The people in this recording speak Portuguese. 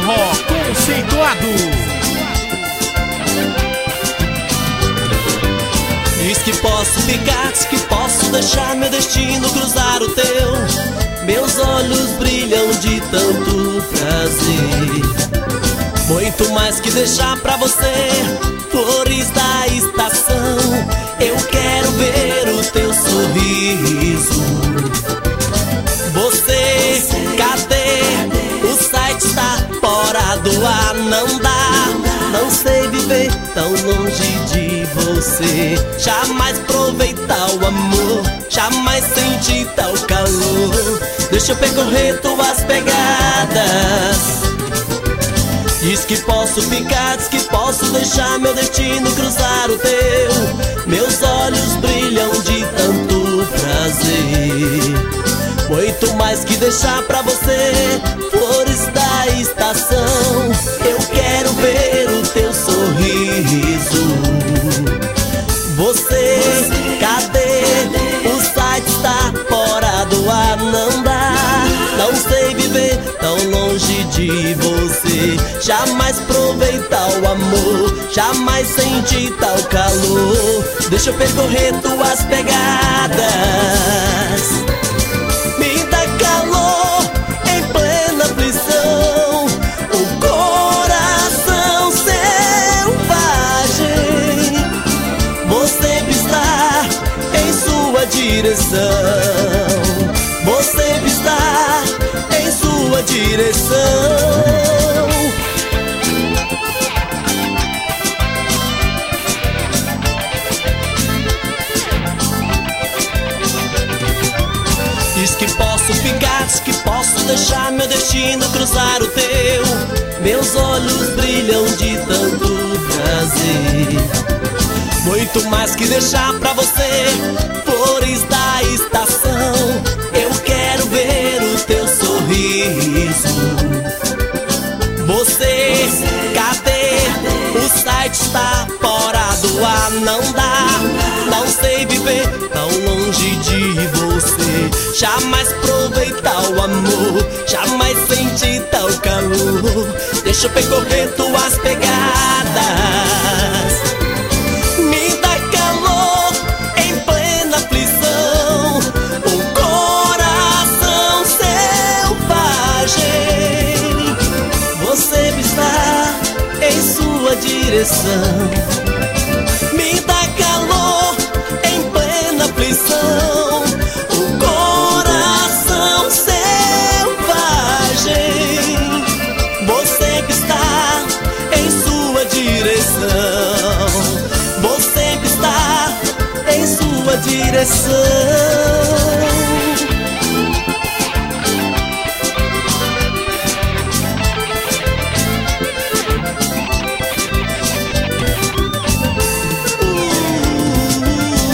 forró conceituado. Diz que posso ficar, diz que posso deixar meu destino cruzar o teu. Meus olhos brilham de tanto prazer. Muito mais que deixar pra você flores da estação. Eu quero ver o teu sorriso. Você, cadê? O site está fora do ar. Não dá, não sei viver tão longe de você. Jamais aproveitar o amor, jamais sentir tal calor. Deixa eu percorrer tuas pegadas. Diz que posso ficar, diz que posso deixar meu destino cruzar o teu. Meus olhos brilham de tanto prazer. Muito mais que deixar pra você flores da estação. Eu quero ver o teu sorriso. Você, cadê? O site está fora do ar. Não dá, não sei viver tão longe de você. Jamais aproveitar o amor, jamais sentir tal calor. Deixa eu percorrer tuas pegadas. Me dá calor em plena aflição. O coração selvagem. Você está em sua direção. Você está em sua direção. Diz que posso ficar, diz que posso deixar meu destino cruzar o teu. Meus olhos brilham de tanto prazer. Muito mais que deixar pra você flores da estação. Eu quero ver o teu sorriso. Você, cadê? O site está fora do ar. Não dá, não sei viver tão longe de você. Jamais aproveitar o amor, jamais sentir tal calor. Deixa eu percorrer tuas pegadas. Me dá calor em plena aflição. O coração selvagem. Você está em sua direção. Me dá calor em plena aflição. O coração selvagem. Você está em sua direção. Você está em sua direção.